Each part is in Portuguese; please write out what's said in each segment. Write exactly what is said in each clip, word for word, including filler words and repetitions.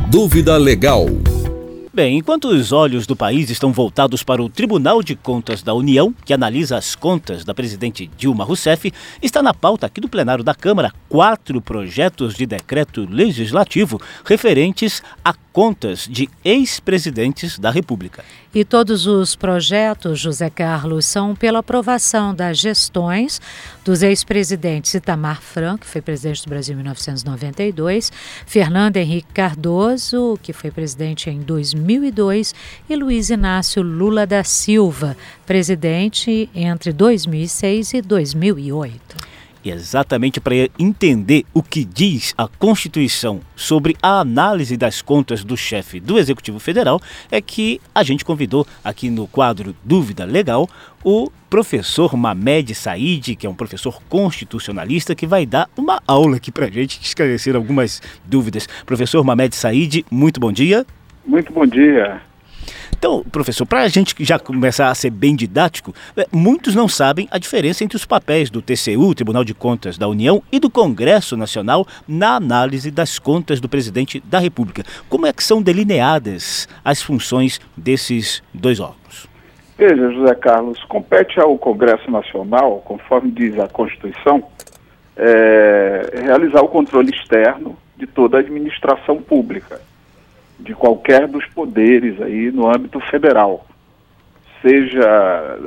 Dúvida Legal. Bem, enquanto os olhos do país estão voltados para o Tribunal de Contas da União, que analisa as contas da presidente Dilma Rousseff, está na pauta aqui do plenário da Câmara quatro projetos de decreto legislativo referentes a contas de ex-presidentes da República. E todos os projetos, José Carlos, são pela aprovação das gestões dos ex-presidentes Itamar Franco, que foi presidente do Brasil em mil novecentos e noventa e dois, Fernando Henrique Cardoso, que foi presidente em dois mil e dois, e Luiz Inácio Lula da Silva, presidente entre dois mil e seis e dois mil e oito. E exatamente para entender o que diz a Constituição sobre a análise das contas do chefe do Executivo Federal, é que a gente convidou aqui no quadro Dúvida Legal o professor Mamed Said, que é um professor constitucionalista, que vai dar uma aula aqui para a gente esclarecer algumas dúvidas. Professor Mamed Said, muito bom dia. Muito bom dia. Então, professor, para a gente já começar a ser bem didático, muitos não sabem a diferença entre os papéis do T C U, Tribunal de Contas da União, e do Congresso Nacional na análise das contas do presidente da República. Como é que são delineadas as funções desses dois órgãos? Veja, José Carlos, compete ao Congresso Nacional, conforme diz a Constituição, é, realizar o controle externo de toda a administração pública, de qualquer dos poderes aí no âmbito federal, seja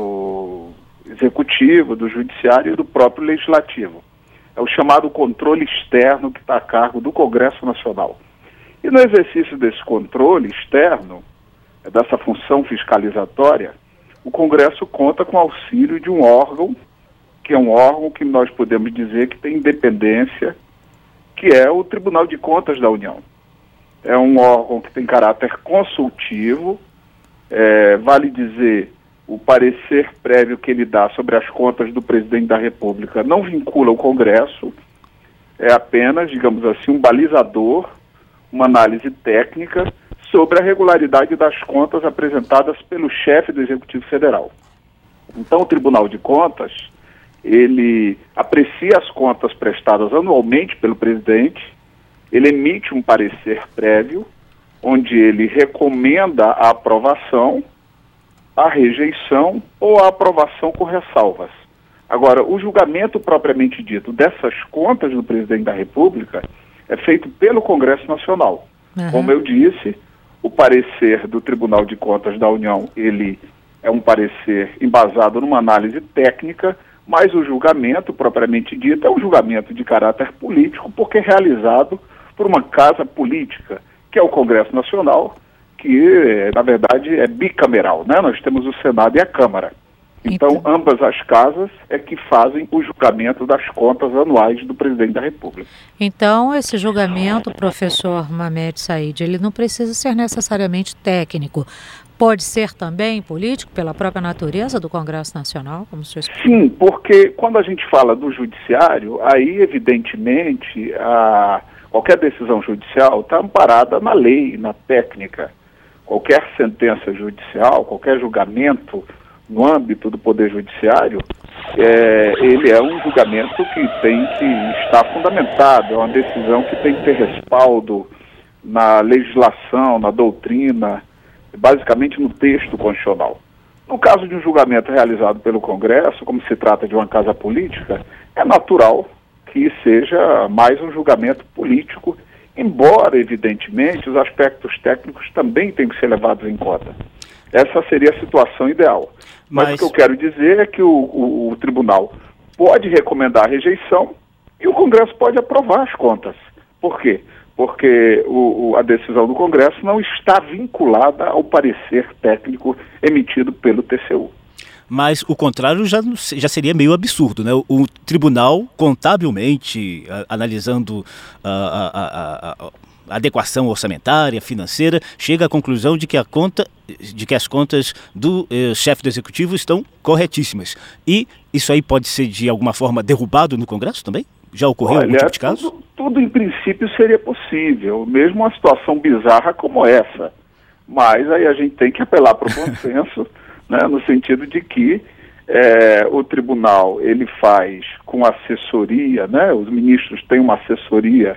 do executivo, do judiciário e do próprio legislativo. É o chamado controle externo que está a cargo do Congresso Nacional. E no exercício desse controle externo, dessa função fiscalizatória, o Congresso conta com o auxílio de um órgão, que é um órgão que nós podemos dizer que tem independência, que é o Tribunal de Contas da União. É um órgão que tem caráter consultivo, é, vale dizer, o parecer prévio que ele dá sobre as contas do presidente da República não vincula o Congresso, é apenas, digamos assim, um balizador, uma análise técnica sobre a regularidade das contas apresentadas pelo chefe do Executivo Federal. Então, o Tribunal de Contas, ele aprecia as contas prestadas anualmente pelo presidente, ele emite um parecer prévio, onde ele recomenda a aprovação, a rejeição ou a aprovação com ressalvas. Agora, o julgamento propriamente dito dessas contas do presidente da República é feito pelo Congresso Nacional. Uhum. Como eu disse, o parecer do Tribunal de Contas da União, ele é um parecer embasado numa análise técnica, mas o julgamento propriamente dito é um julgamento de caráter político, porque é realizado por uma casa política, que é o Congresso Nacional, que, na verdade, é bicameral, né? Nós temos o Senado e a Câmara. Então, então, ambas as casas é que fazem o julgamento das contas anuais do presidente da República. Então, esse julgamento, professor Mamed Said, ele não precisa ser necessariamente técnico. Pode ser também político, pela própria natureza do Congresso Nacional, como o senhor explicou? Sim, porque quando a gente fala do judiciário, aí, evidentemente, a... qualquer decisão judicial está amparada na lei, na técnica. Qualquer sentença judicial, qualquer julgamento no âmbito do Poder Judiciário, é, ele é um julgamento que tem que estar fundamentado, é uma decisão que tem que ter respaldo na legislação, na doutrina, basicamente no texto constitucional. No caso de um julgamento realizado pelo Congresso, como se trata de uma casa política, é natural que seja mais um julgamento político, embora, evidentemente, os aspectos técnicos também tenham que ser levados em conta. Essa seria a situação ideal. Mas, Mas o que eu quero dizer é que o, o, o tribunal pode recomendar a rejeição e o Congresso pode aprovar as contas. Por quê? Porque o, o, a decisão do Congresso não está vinculada ao parecer técnico emitido pelo T C U. Mas o contrário já, já seria meio absurdo, né? O, o tribunal, contabilmente, a, analisando a, a, a, a, a adequação orçamentária, financeira, chega à conclusão de que, a conta, de que as contas do eh, chefe do executivo estão corretíssimas. E isso aí pode ser, de alguma forma, derrubado no Congresso também? Já ocorreu Olha, algum tipo de caso? Tudo, tudo, em princípio, seria possível, mesmo uma situação bizarra como essa. Mas aí a gente tem que apelar para o bom senso, né, no sentido de que é, o tribunal ele faz com assessoria, né, os ministros têm uma assessoria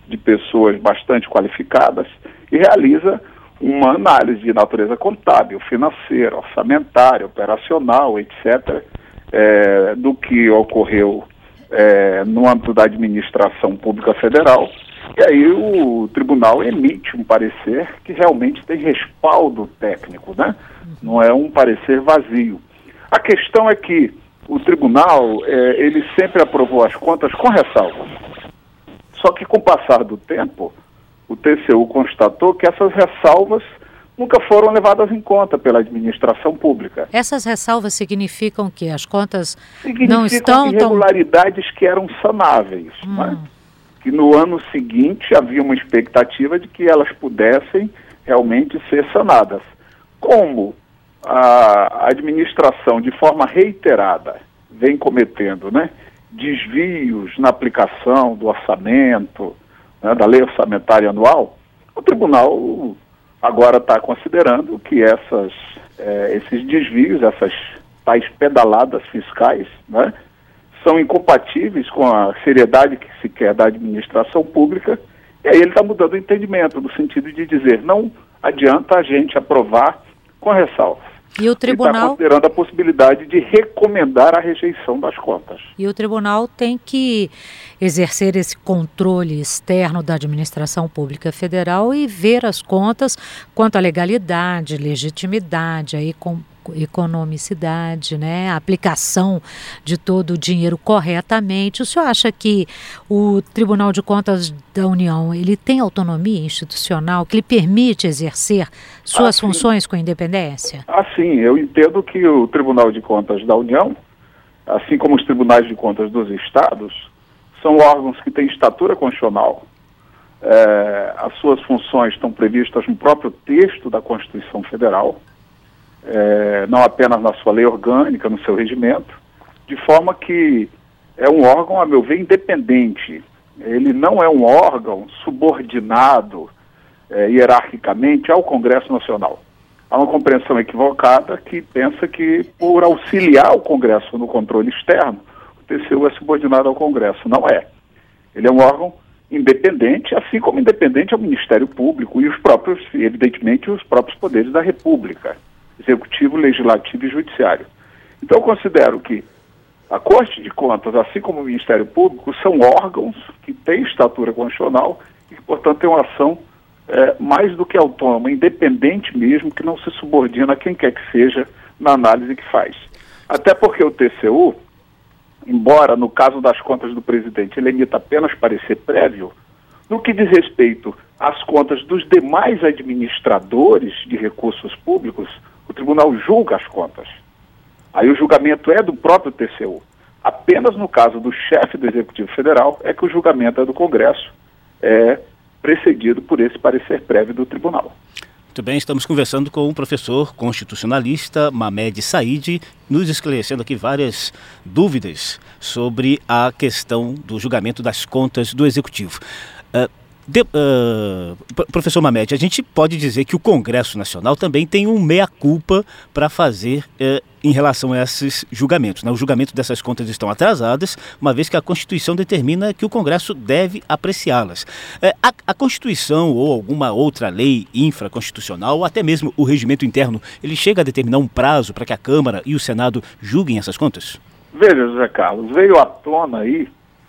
de pessoas bastante qualificadas e realiza uma análise de natureza contábil, financeira, orçamentária, operacional, etcétera, é, do que ocorreu é, no âmbito da administração pública federal. E aí o tribunal emite um parecer que realmente tem respaldo técnico, né? Não é um parecer vazio. A questão é que o tribunal, é, ele sempre aprovou as contas com ressalvas. Só que com o passar do tempo, o T C U constatou que essas ressalvas nunca foram levadas em conta pela administração pública. Essas ressalvas significam que as contas significam não estão irregularidades tão... que eram sanáveis, hum. né? Que no ano seguinte havia uma expectativa de que elas pudessem realmente ser sanadas. Como a administração, de forma reiterada, vem cometendo, né, desvios na aplicação do orçamento, né, da lei orçamentária anual, o tribunal agora está considerando que essas, é, esses desvios, essas tais pedaladas fiscais, né, são incompatíveis com a seriedade que se quer da administração pública, e aí ele está mudando o entendimento, no sentido de dizer, não adianta a gente aprovar com ressalvas. E o tribunal está considerando a possibilidade de recomendar a rejeição das contas. E o tribunal tem que exercer esse controle externo da administração pública federal e ver as contas quanto à legalidade, legitimidade, aí com economicidade, né, a aplicação de todo o dinheiro corretamente. O senhor acha que o Tribunal de Contas da União, ele tem autonomia institucional que lhe permite exercer suas assim, funções com independência? Assim, eu entendo que o Tribunal de Contas da União, assim como os Tribunais de Contas dos Estados, são órgãos que têm estatura constitucional. É, as suas funções estão previstas no próprio texto da Constituição Federal, É, não apenas na sua lei orgânica, no seu regimento, de forma que é um órgão, a meu ver, independente. Ele não é um órgão subordinado é, hierarquicamente ao Congresso Nacional. Há uma compreensão equivocada que pensa que, por auxiliar o Congresso no controle externo, o T C U é subordinado ao Congresso. Não é. Ele é um órgão independente, assim como independente ao Ministério Público e os próprios, evidentemente, os próprios poderes da República. Executivo, Legislativo e Judiciário. Então eu considero que a Corte de Contas, assim como o Ministério Público, são órgãos que têm estatura constitucional e que, portanto, têm uma ação é, mais do que autônoma, independente mesmo, que não se subordina a quem quer que seja na análise que faz. Até porque o T C U, embora no caso das contas do presidente ele emita apenas parecer prévio, no que diz respeito às contas dos demais administradores de recursos públicos, o tribunal julga as contas. Aí o julgamento é do próprio T C U. Apenas no caso do chefe do Executivo Federal é que o julgamento é do Congresso, é precedido por esse parecer prévio do tribunal. Muito bem, estamos conversando com o professor constitucionalista Mamed Said, nos esclarecendo aqui várias dúvidas sobre a questão do julgamento das contas do Executivo. Uh, De, uh, professor Mamed, a gente pode dizer que o Congresso Nacional também tem um meia-culpa para fazer uh, em relação a esses julgamentos, né? O julgamento dessas contas estão atrasadas, uma vez que a Constituição determina que o Congresso deve apreciá-las. Uh, a, a Constituição ou alguma outra lei infraconstitucional, ou até mesmo o regimento interno, ele chega a determinar um prazo para que a Câmara e o Senado julguem essas contas? Veja, José Carlos, veio à tona aí,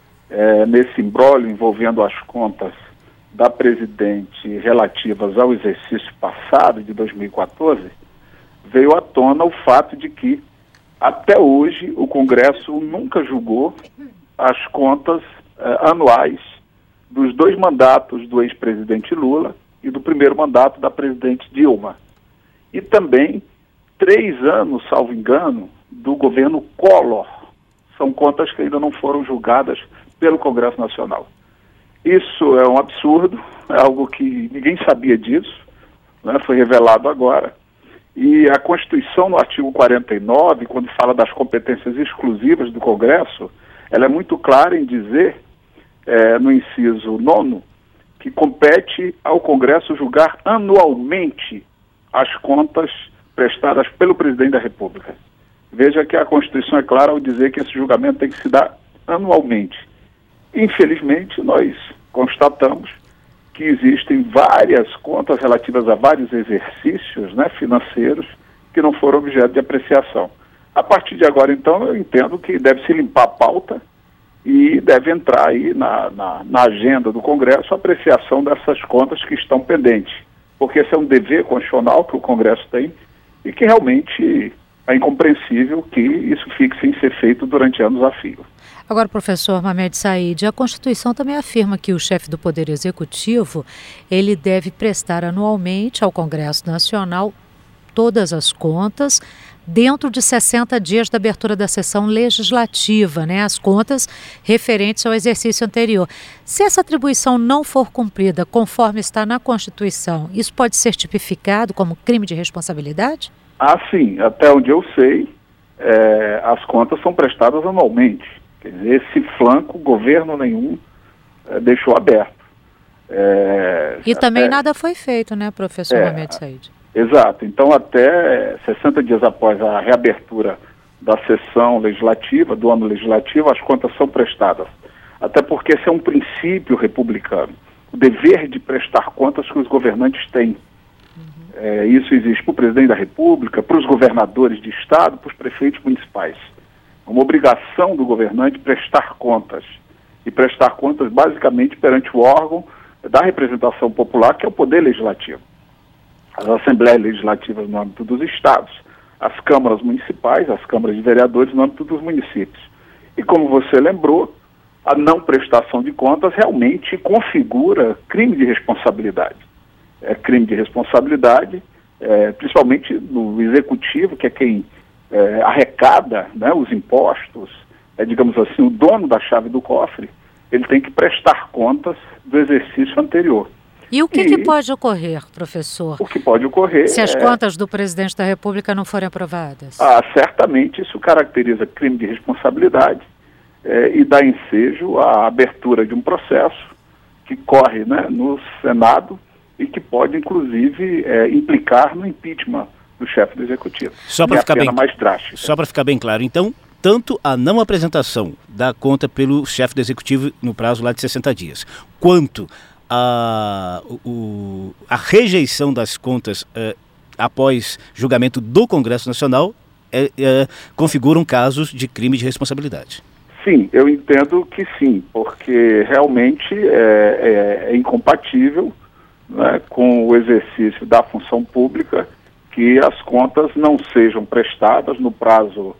é, nesse imbróglio envolvendo as contas da presidente relativas ao exercício passado de dois mil e quatorze, veio à tona o fato de que, até hoje, o Congresso nunca julgou as contas eh, anuais dos dois mandatos do ex-presidente Lula e do primeiro mandato da presidente Dilma. E também três anos, salvo engano, do governo Collor. São contas que ainda não foram julgadas pelo Congresso Nacional. Isso é um absurdo, é algo que ninguém sabia disso, né, foi revelado agora. E a Constituição, no artigo quarenta e nove, quando fala das competências exclusivas do Congresso, ela é muito clara em dizer, é, no inciso nono, que compete ao Congresso julgar anualmente as contas prestadas pelo presidente da República. Veja que a Constituição é clara ao dizer que esse julgamento tem que se dar anualmente. Infelizmente, nós constatamos que existem várias contas relativas a vários exercícios, né, financeiros que não foram objeto de apreciação. A partir de agora, então, eu entendo que deve se limpar a pauta e deve entrar aí na, na, na agenda do Congresso a apreciação dessas contas que estão pendentes, porque esse é um dever constitucional que o Congresso tem e que realmente é incompreensível que isso fique sem ser feito durante anos a fio. Agora, professor Mamed Said, a Constituição também afirma que o chefe do Poder Executivo, ele deve prestar anualmente ao Congresso Nacional todas as contas dentro de sessenta dias da abertura da sessão legislativa, né? As contas referentes ao exercício anterior. Se essa atribuição não for cumprida conforme está na Constituição, isso pode ser tipificado como crime de responsabilidade? Ah, sim. Até onde eu sei, é, as contas são prestadas anualmente. Quer dizer, esse flanco, governo nenhum é, deixou aberto. É, e também até, nada foi feito, né, professor é, Mamed Said? Exato. Então, até sessenta dias após a reabertura da sessão legislativa, do ano legislativo, as contas são prestadas. Até porque esse é um princípio republicano. O dever de prestar contas que os governantes têm. Uhum. É, isso existe para o presidente da República, para os governadores de estado, para os prefeitos municipais. Uma obrigação do governante prestar contas, e prestar contas basicamente perante o órgão da representação popular, que é o Poder Legislativo. As Assembleias Legislativas no âmbito dos estados, as câmaras municipais, as câmaras de vereadores no âmbito dos municípios. E como você lembrou, a não prestação de contas realmente configura crime de responsabilidade. É crime de responsabilidade, é, principalmente no executivo, que é quem É, arrecada, né, os impostos, é, digamos assim, o dono da chave do cofre, ele tem que prestar contas do exercício anterior. E o que, e, que pode ocorrer, professor? O que pode ocorrer se as é, contas do presidente da República não forem aprovadas? Ah, certamente isso caracteriza crime de responsabilidade é, e dá ensejo à abertura de um processo que corre, né, no Senado e que pode, inclusive, é, implicar no impeachment do chefe do Executivo. Só para é ficar bem, mais drástica. Só para ficar bem claro, então, tanto a não apresentação da conta pelo chefe do Executivo no prazo lá de sessenta dias, quanto a, o, a rejeição das contas eh, após julgamento do Congresso Nacional eh, eh, configuram casos de crime de responsabilidade. Sim, eu entendo que sim, porque realmente é, é, é incompatível, né, com o exercício da função pública que as contas não sejam prestadas no prazo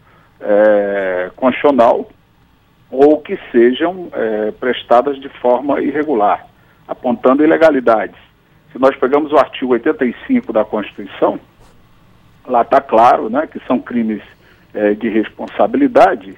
é, constitucional ou que sejam é, prestadas de forma irregular, apontando ilegalidades. Se nós pegamos o artigo oitenta e cinco da Constituição, lá está claro, né, que são crimes é, de responsabilidade,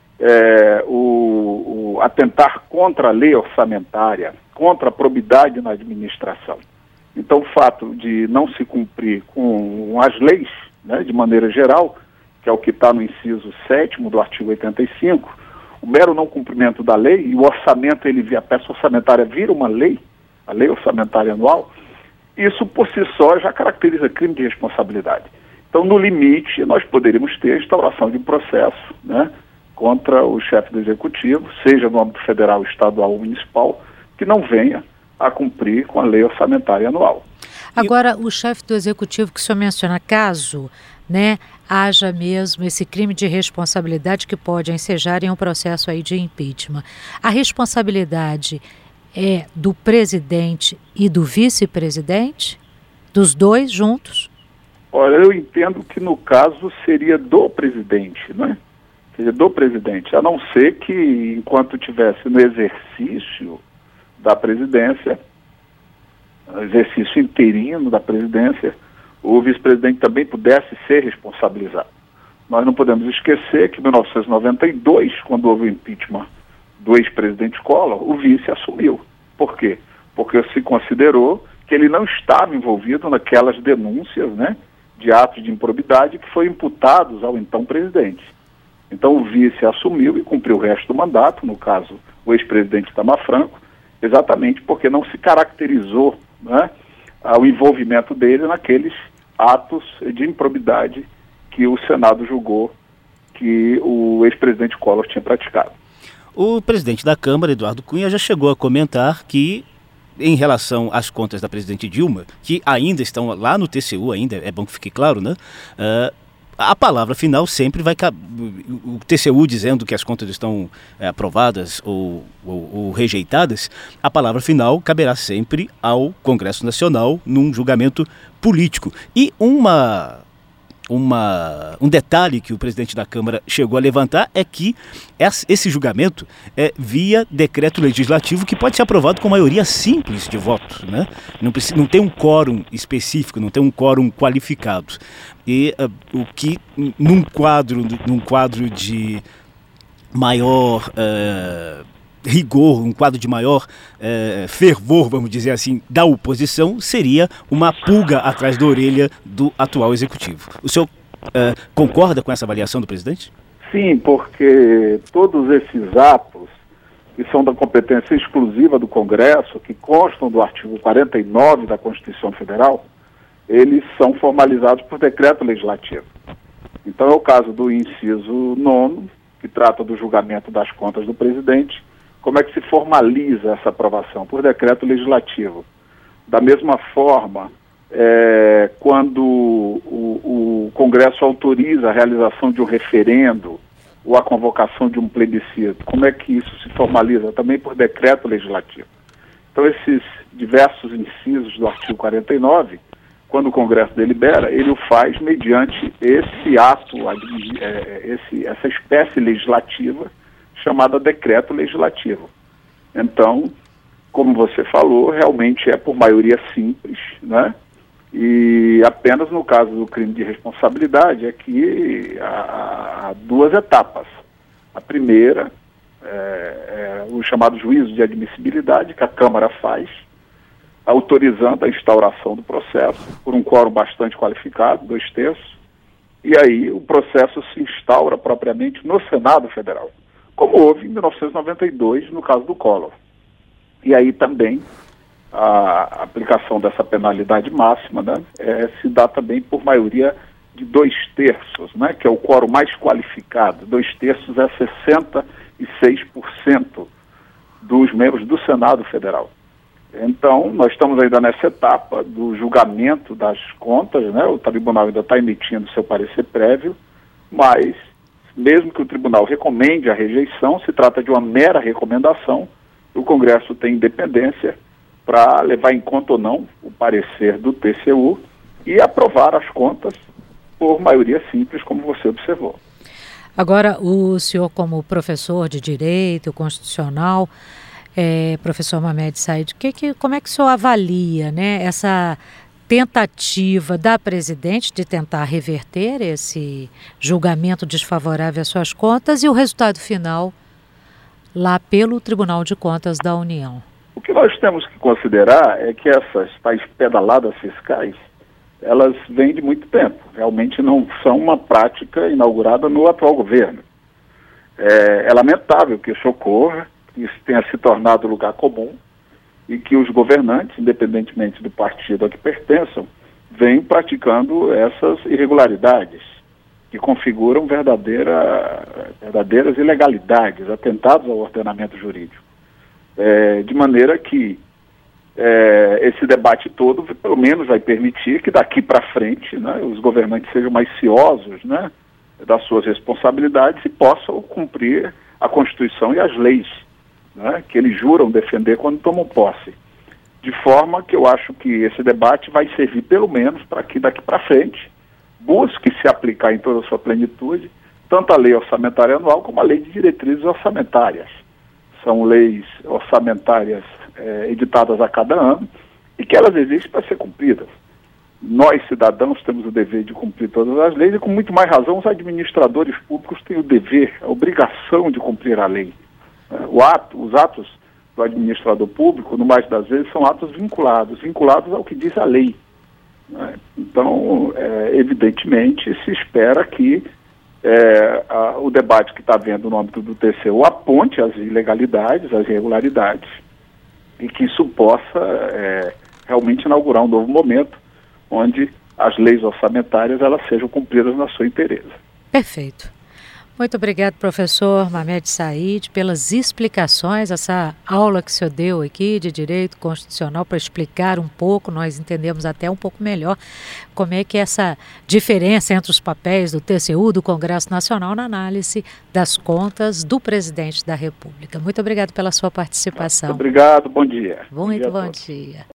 é, o, o atentar contra a lei orçamentária, contra a probidade na administração. Então, o fato de não se cumprir com as leis, né, de maneira geral, que é o que está no inciso sétimo do artigo oitenta e cinco, o mero não cumprimento da lei, e o orçamento, ele, a peça orçamentária vira uma lei, a lei orçamentária anual, isso por si só já caracteriza crime de responsabilidade. Então, no limite, nós poderíamos ter a instauração de um processo, né, contra o chefe do Executivo, seja no âmbito federal, estadual ou municipal, que não venha a cumprir com a lei orçamentária anual. Agora, o chefe do Executivo que o senhor menciona, caso, né, haja mesmo esse crime de responsabilidade que pode ensejar em um processo aí de impeachment, a responsabilidade é do presidente e do vice-presidente? Dos dois juntos? Olha, eu entendo que no caso seria do presidente, né? Seria do presidente, a não ser que enquanto estivesse no exercício da presidência, exercício interino da presidência, o vice-presidente também pudesse ser responsabilizado. Nós não podemos esquecer que em mil novecentos e noventa e dois, quando houve o impeachment do ex-presidente Collor, o vice assumiu. Por quê? Porque se considerou que ele não estava envolvido naquelas denúncias, né, de atos de improbidade que foram imputados ao então presidente. Então o vice assumiu e cumpriu o resto do mandato, no caso o ex-presidente Itamar Franco, exatamente porque não se caracterizou, né, o envolvimento dele naqueles atos de improbidade que o Senado julgou que o ex-presidente Collor tinha praticado. O presidente da Câmara, Eduardo Cunha, já chegou a comentar que, em relação às contas da presidente Dilma, que ainda estão lá no T C U, ainda é bom que fique claro, né? Uh, a palavra final sempre vai caber. O T C U dizendo que as contas estão é, aprovadas ou, ou, ou rejeitadas, a palavra final caberá sempre ao Congresso Nacional num julgamento político. E uma... Uma, um detalhe que o presidente da Câmara chegou a levantar é que esse julgamento é via decreto legislativo que pode ser aprovado com maioria simples de votos, né? Não, precisa, não tem um quórum específico, não tem um quórum qualificado. E uh, o que num quadro, num quadro de maior uh, rigor, um quadro de maior uh, fervor, vamos dizer assim, da oposição, seria uma pulga atrás da orelha do atual executivo. O senhor uh, concorda com essa avaliação do presidente? Sim, porque todos esses atos, que são da competência exclusiva do Congresso, que constam do artigo quarenta e nove da Constituição Federal, eles são formalizados por decreto legislativo. Então é o caso do inciso nono, que trata do julgamento das contas do presidente. Como é que se formaliza essa aprovação? Por decreto legislativo. Da mesma forma, é, quando o, o Congresso autoriza a realização de um referendo ou a convocação de um plebiscito, como é que isso se formaliza? Também por decreto legislativo. Então, esses diversos incisos do artigo quarenta e nove, quando o Congresso delibera, ele o faz mediante esse ato, é, esse, essa espécie legislativa, chamada decreto legislativo. Então, como você falou, realmente é por maioria simples, né? E apenas no caso do crime de responsabilidade é que há, há duas etapas. A primeira é, é o chamado juízo de admissibilidade, que a Câmara faz, autorizando a instauração do processo por um quórum bastante qualificado, dois terços, e aí o processo se instaura propriamente no Senado Federal, como houve em mil novecentos e noventa e dois, no caso do Collor. E aí também a aplicação dessa penalidade máxima, né, é, se dá também por maioria de dois terços, né, que é o quórum mais qualificado. Dois terços é sessenta e seis por cento dos membros do Senado Federal. Então, nós estamos ainda nessa etapa do julgamento das contas, né, o tribunal ainda está emitindo seu parecer prévio, mas mesmo que o tribunal recomende a rejeição, se trata de uma mera recomendação, o Congresso tem independência para levar em conta ou não o parecer do T C U e aprovar as contas por maioria simples, como você observou. Agora, o senhor, como professor de Direito Constitucional, é, professor Mamed Said, que, que, como é que o senhor avalia, né, essa tentativa da presidente de tentar reverter esse julgamento desfavorável às suas contas e o resultado final lá pelo Tribunal de Contas da União? O que nós temos que considerar é que essas tais pedaladas fiscais, elas vêm de muito tempo. Realmente não são uma prática inaugurada no atual governo. É, é lamentável que isso ocorra, que isso tenha se tornado lugar comum, e que os governantes, independentemente do partido a que pertençam, vêm praticando essas irregularidades, que configuram verdadeira, verdadeiras ilegalidades, atentados ao ordenamento jurídico. É, de maneira que é, esse debate todo, pelo menos, vai permitir que daqui para frente, né, os governantes sejam mais ciosos, né, das suas responsabilidades e possam cumprir a Constituição e as leis, né, que eles juram defender quando tomam posse. De forma que eu acho que esse debate vai servir pelo menos para que daqui para frente busque se aplicar em toda a sua plenitude tanto a lei orçamentária anual como a lei de diretrizes orçamentárias. São leis orçamentárias é, editadas a cada ano e que elas existem para ser cumpridas. Nós, cidadãos, temos o dever de cumprir todas as leis e, com muito mais razão, os administradores públicos têm o dever, a obrigação de cumprir a lei. O ato, os atos do administrador público, no mais das vezes, são atos vinculados, vinculados ao que diz a lei. Então, é, evidentemente, se espera que é, a, o debate que está havendo no âmbito do T C U aponte as ilegalidades, as irregularidades, e que isso possa é, realmente inaugurar um novo momento onde as leis orçamentárias elas sejam cumpridas na sua inteireza. Perfeito. Muito obrigado, professor Mamed Said, pelas explicações, essa aula que o senhor deu aqui de direito constitucional para explicar um pouco, nós entendemos até um pouco melhor como é que é essa diferença entre os papéis do T C U, do Congresso Nacional, na análise das contas do presidente da República. Muito obrigado pela sua participação. Muito obrigado, bom dia. Muito bom dia. Bom dia.